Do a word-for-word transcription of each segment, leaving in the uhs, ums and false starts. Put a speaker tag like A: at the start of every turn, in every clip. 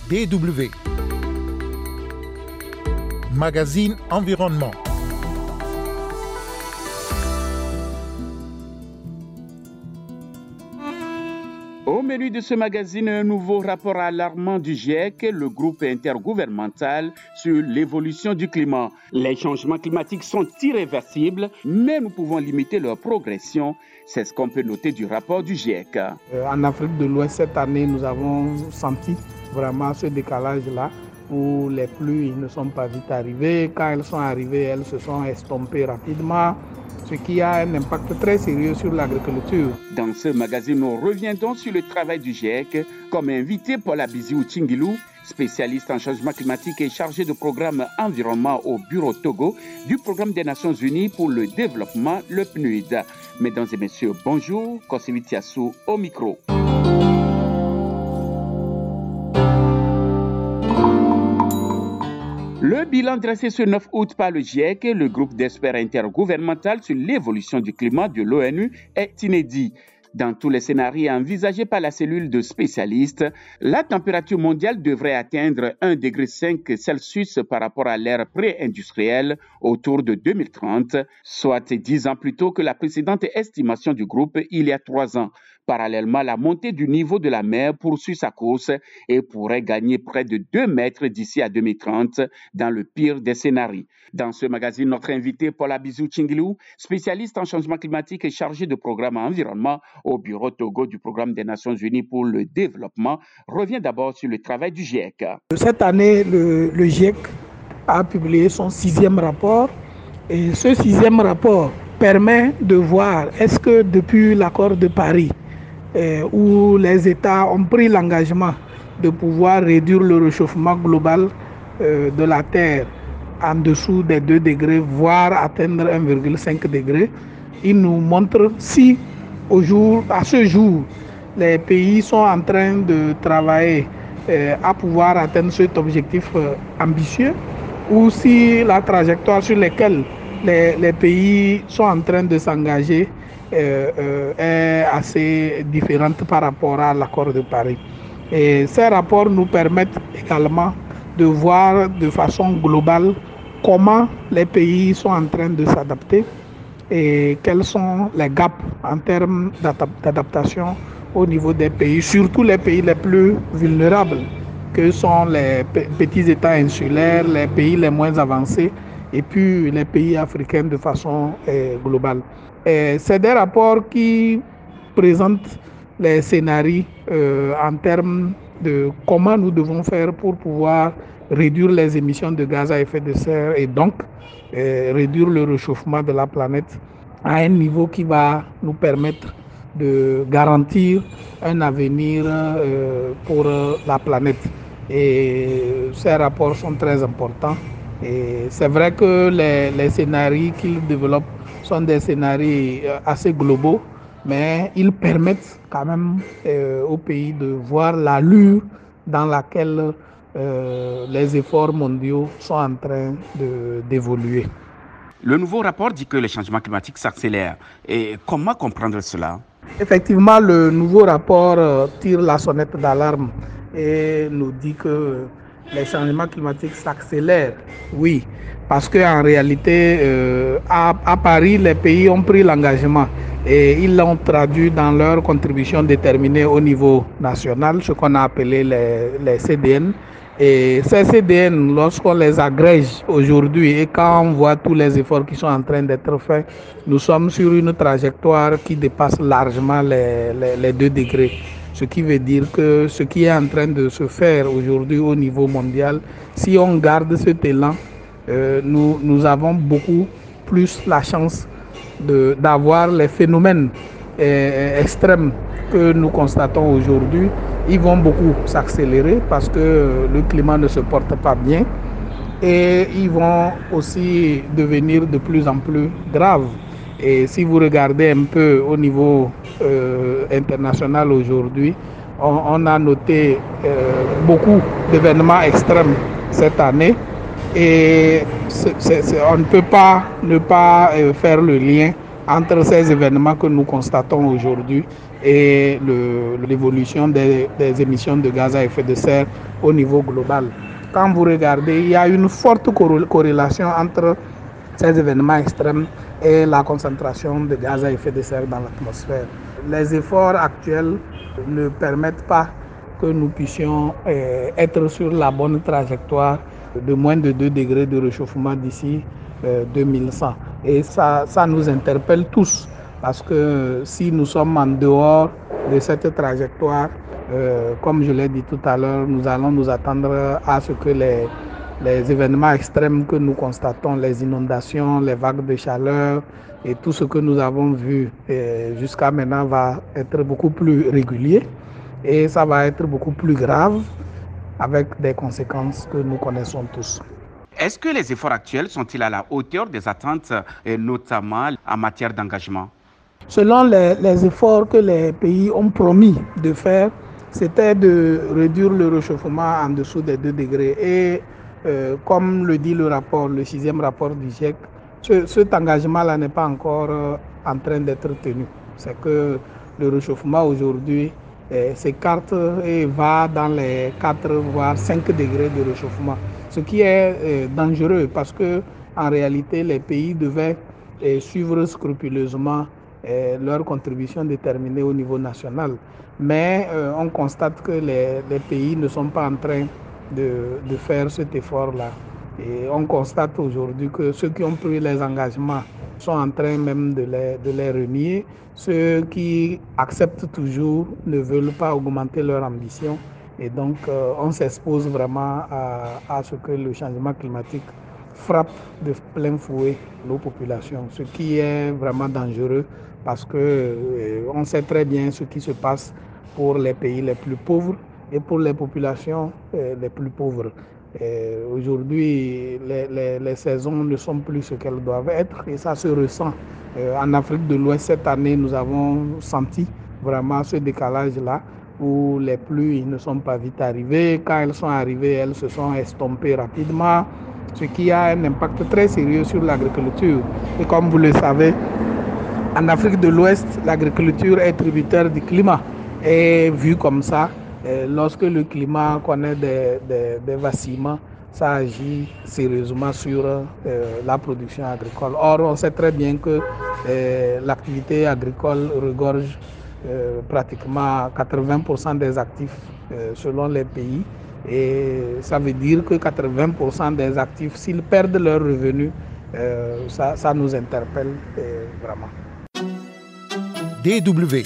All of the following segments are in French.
A: D W. Magazine Environnement.
B: Au menu de ce magazine, un nouveau rapport alarmant du GIEC, le groupe intergouvernemental sur l'évolution du climat. Les changements climatiques sont irréversibles, mais nous pouvons limiter leur progression. C'est ce qu'on peut noter du rapport du GIEC.
C: En Afrique de l'Ouest, cette année, nous avons senti vraiment ce décalage-là où les pluies ne sont pas vite arrivées. Quand elles sont arrivées, elles se sont estompées rapidement, ce qui a un impact très sérieux sur l'agriculture.
B: Dans ce magazine, nous reviendrons sur le travail du GIEC, comme invité Paul Abiziou Tchingilou, spécialiste en changement climatique et chargé de programme environnement au Bureau Togo du Programme des Nations Unies pour le développement, le P N U D. Mesdames et messieurs, bonjour, Kosewi Tiassou au micro. Le bilan dressé ce neuf août par le GIEC, le groupe d'experts intergouvernemental sur l'évolution du climat de l'ONU, est inédit. Dans tous les scénarios envisagés par la cellule de spécialistes, la température mondiale devrait atteindre un virgule cinq degré Celsius par rapport à l'ère pré-industrielle autour de deux mille trente, soit dix ans plus tôt que la précédente estimation du groupe il y a trois ans. Parallèlement, la montée du niveau de la mer poursuit sa course et pourrait gagner près de deux mètres d'ici à deux mille trente dans le pire des scénarios. Dans ce magazine, notre invité Paul Abiziou Tchingilou, spécialiste en changement climatique et chargé de programme environnement au Bureau Togo du Programme des Nations Unies pour le développement, revient d'abord sur le travail du GIEC.
C: Cette année, le, le GIEC a publié son sixième rapport et ce sixième rapport permet de voir est-ce que depuis l'accord de Paris, eh, où les États ont pris l'engagement de pouvoir réduire le réchauffement global euh, de la Terre en dessous des deux degrés, voire atteindre un virgule cinq degré, il nous montre si au jour, à ce jour, les pays sont en train de travailler euh, à pouvoir atteindre cet objectif euh, ambitieux, ou si la trajectoire sur laquelle les, les pays sont en train de s'engager euh, euh, est assez différente par rapport à l'accord de Paris. Et ces rapports nous permettent également de voir de façon globale comment les pays sont en train de s'adapter et quels sont les gaps en termes d'adaptation au niveau des pays, surtout les pays les plus vulnérables, que sont les petits États insulaires, les pays les moins avancés et puis les pays africains de façon eh, globale. Et c'est des rapports qui présentent les scénarios euh, en termes de comment nous devons faire pour pouvoir réduire les émissions de gaz à effet de serre et donc euh, réduire le réchauffement de la planète à un niveau qui va nous permettre de garantir un avenir euh, pour euh, la planète. Et ces rapports sont très importants. Et c'est vrai que les, les scénarios qu'ils développent sont des scénarios assez globaux, mais ils permettent quand même euh, au pays de voir l'allure dans laquelle euh, les efforts mondiaux sont en train de, d'évoluer.
B: Le nouveau rapport dit que les changements climatiques s'accélèrent. Et comment comprendre cela?
C: Effectivement, le nouveau rapport euh, tire la sonnette d'alarme et nous dit que les changements climatiques s'accélèrent. Oui, parce qu'en réalité, euh, à, à Paris, les pays ont pris l'engagement et ils l'ont traduit dans leur contribution déterminée au niveau national, ce qu'on a appelé les, les C D N. Et ces C D N, lorsqu'on les agrège aujourd'hui et quand on voit tous les efforts qui sont en train d'être faits, nous sommes sur une trajectoire qui dépasse largement les, les, les deux degrés. Ce qui veut dire que ce qui est en train de se faire aujourd'hui au niveau mondial, si on garde cet élan, euh, nous, nous avons beaucoup plus la chance de, d'avoir les phénomènes euh, extrêmes que nous constatons aujourd'hui. Ils vont beaucoup s'accélérer parce que le climat ne se porte pas bien et ils vont aussi devenir de plus en plus graves. Et si vous regardez un peu au niveau euh, international aujourd'hui, on, on a noté euh, beaucoup d'événements extrêmes cette année et c'est, c'est, c'est, on ne peut pas ne pas euh, faire le lien entre ces événements que nous constatons aujourd'hui et le, l'évolution des, des émissions de gaz à effet de serre au niveau global. Quand vous regardez, il y a une forte corrélation entre ces événements extrêmes et la concentration de gaz à effet de serre dans l'atmosphère. Les efforts actuels ne permettent pas que nous puissions euh, être sur la bonne trajectoire de moins de deux degrés de réchauffement d'ici euh, deux mille cent. Et ça, ça nous interpelle tous, parce que si nous sommes en dehors de cette trajectoire, euh, comme je l'ai dit tout à l'heure, nous allons nous attendre à ce que les, les événements extrêmes que nous constatons, les inondations, les vagues de chaleur et tout ce que nous avons vu euh, jusqu'à maintenant va être beaucoup plus régulier et ça va être beaucoup plus grave avec des conséquences que nous connaissons tous.
B: Est-ce que les efforts actuels sont-ils à la hauteur des attentes, et notamment en matière d'engagement?
C: Selon les, les efforts que les pays ont promis de faire, c'était de réduire le réchauffement en dessous des deux degrés. Et euh, comme le dit le rapport, le sixième rapport du GIEC, ce, cet engagement-là n'est pas encore euh, en train d'être tenu. C'est que le réchauffement aujourd'hui euh, s'écarte et va dans les quatre voire cinq degrés de réchauffement. Ce qui est euh, dangereux parce que en réalité les pays devaient euh, suivre scrupuleusement euh, leur contribution déterminée au niveau national. Mais euh, on constate que les, les pays ne sont pas en train de, de faire cet effort-là. Et on constate aujourd'hui que ceux qui ont pris les engagements sont en train même de les, de les renier. Ceux qui acceptent toujours ne veulent pas augmenter leur ambition. Et donc, euh, on s'expose vraiment à, à ce que le changement climatique frappe de plein fouet nos populations, ce qui est vraiment dangereux parce que euh, on sait très bien ce qui se passe pour les pays les plus pauvres et pour les populations euh, les plus pauvres. Aujourd'hui, les, les, les saisons ne sont plus ce qu'elles doivent être et ça se ressent. Euh, en Afrique de l'Ouest, cette année, nous avons senti vraiment ce décalage-là, où les pluies ne sont pas vite arrivées. Quand elles sont arrivées, elles se sont estompées rapidement, ce qui a un impact très sérieux sur l'agriculture. Et comme vous le savez, en Afrique de l'Ouest, l'agriculture est tributaire du climat. Et vu comme ça, lorsque le climat connaît des, des, des vacillements, ça agit sérieusement sur euh, la production agricole. Or, on sait très bien que euh, l'activité agricole regorge Euh, pratiquement quatre-vingts pour cent des actifs euh, selon les pays et ça veut dire que quatre-vingts pour cent des actifs, s'ils perdent leurs revenus, euh, ça, ça nous interpelle euh, vraiment.
A: D W.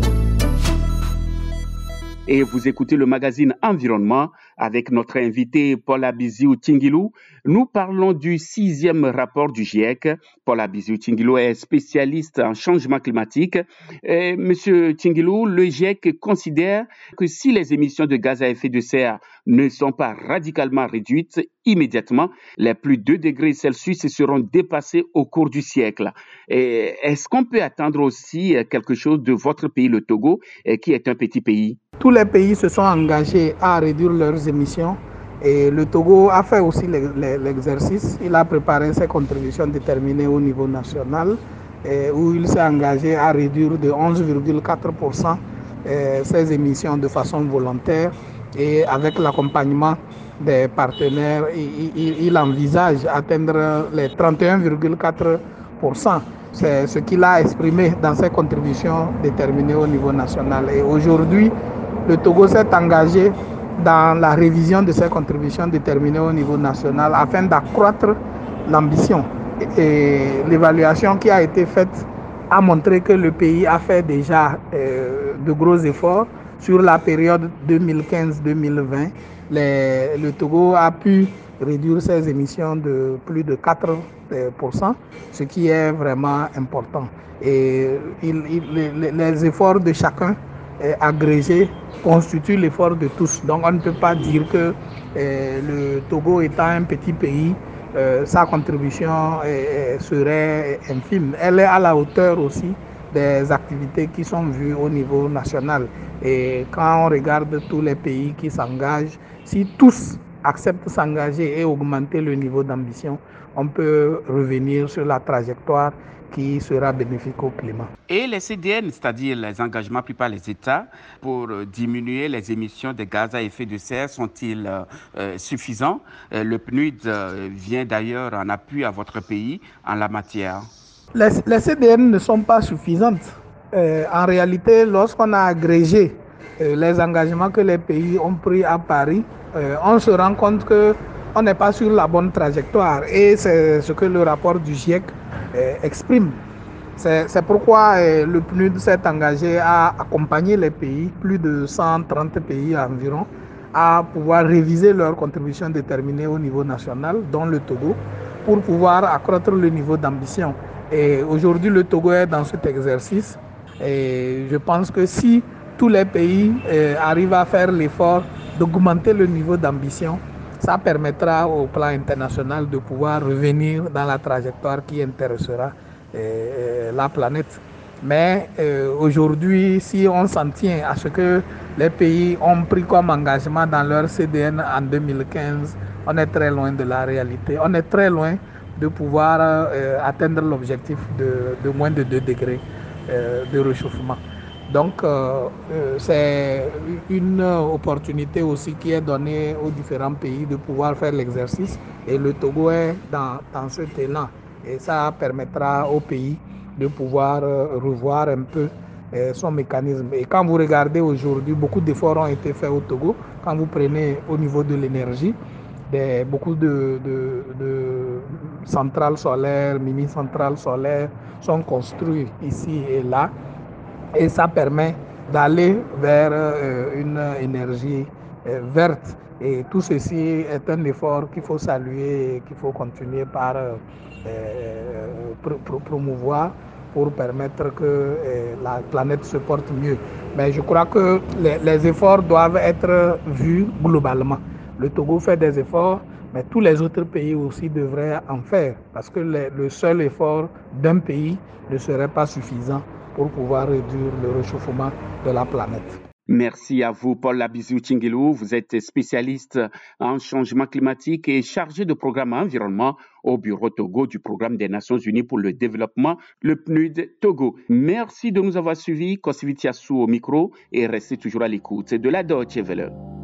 B: Et vous écoutez le magazine Environnement avec notre invité Paul Abiziou Tingilou. Nous parlons du sixième rapport du GIEC. Paul Abiziou Tingilou est spécialiste en changement climatique. Et, Monsieur Tingilou, le GIEC considère que si les émissions de gaz à effet de serre ne sont pas radicalement réduites immédiatement, les plus de deux degrés Celsius seront dépassés au cours du siècle. Et est-ce qu'on peut attendre aussi quelque chose de votre pays, le Togo, qui est un petit pays?
C: Tous les pays se sont engagés à réduire leurs émissions et le Togo a fait aussi l'exercice. Il a préparé ses contributions déterminées au niveau national et où il s'est engagé à réduire de onze virgule quatre pour cent ses émissions de façon volontaire et avec l'accompagnement des partenaires, il, il envisage atteindre les trente et un virgule quatre pour cent. C'est ce qu'il a exprimé dans ses contributions déterminées au niveau national. Et aujourd'hui, le Togo s'est engagé dans la révision de ses contributions déterminées au niveau national afin d'accroître l'ambition. Et l'évaluation qui a été faite a montré que le pays a fait déjà euh, de gros efforts. Sur la période deux mille quinze deux mille vingt, les, le Togo a pu réduire ses émissions de plus de quatre pour cent, ce qui est vraiment important. Et il, il, les, les efforts de chacun agrégé constitue l'effort de tous. Donc on ne peut pas dire que euh, le Togo étant un petit pays, euh, sa contribution euh, serait infime. Elle est à la hauteur aussi des activités qui sont vues au niveau national. Et quand on regarde tous les pays qui s'engagent, si tous acceptent de s'engager et augmenter le niveau d'ambition, on peut revenir sur la trajectoire qui sera bénéfique au climat.
B: Et les C D N, c'est-à-dire les engagements pris par les États pour diminuer les émissions de gaz à effet de serre, sont-ils euh, suffisants? Le P N U D vient d'ailleurs en appui à votre pays en la matière.
C: Les, les C D N ne sont pas suffisantes. Euh, en réalité, lorsqu'on a agrégé euh, les engagements que les pays ont pris à Paris, euh, on se rend compte qu'on n'est pas sur la bonne trajectoire. Et c'est ce que le rapport du GIEC euh, exprime. C'est, c'est pourquoi euh, le P N U D s'est engagé à accompagner les pays, plus de cent trente pays environ, à pouvoir réviser leurs contributions déterminées au niveau national, dont le Togo, pour pouvoir accroître le niveau d'ambition. Et aujourd'hui, le Togo est dans cet exercice. Et je pense que si tous les pays euh, arrivent à faire l'effort d'augmenter le niveau d'ambition, ça permettra au plan international de pouvoir revenir dans la trajectoire qui intéressera euh, la planète. Mais euh, aujourd'hui, si on s'en tient à ce que les pays ont pris comme engagement dans leur C D N en deux mille quinze, on est très loin de la réalité. On est très loin de pouvoir euh, atteindre l'objectif de, de moins de deux degrés euh, de réchauffement. Donc, euh, euh, c'est une opportunité aussi qui est donnée aux différents pays de pouvoir faire l'exercice. Et le Togo est dans, dans cet élan. Et ça permettra aux pays de pouvoir euh, revoir un peu euh, son mécanisme. Et quand vous regardez aujourd'hui, beaucoup d'efforts ont été faits au Togo. Quand vous prenez au niveau de l'énergie, des, beaucoup de, de, de centrales solaires, mini-centrales solaires sont construites ici et là. Et ça permet d'aller vers euh, une énergie euh, verte. Et tout ceci est un effort qu'il faut saluer et qu'il faut continuer par euh, pr- promouvoir pour permettre que euh, la planète se porte mieux. Mais je crois que les, les efforts doivent être vus globalement. Le Togo fait des efforts, mais tous les autres pays aussi devraient en faire, parce que les, le seul effort d'un pays ne serait pas suffisant pour pouvoir réduire le réchauffement de la planète.
B: Merci à vous, Paul Labizou Tchinguilou. Vous êtes spécialiste en changement climatique et chargé de programme environnement au Bureau Togo du Programme des Nations Unies pour le développement, le P N U D Togo. Merci de nous avoir suivis. Kosivitiassou au micro et restez toujours à l'écoute de la Deutsche Welle.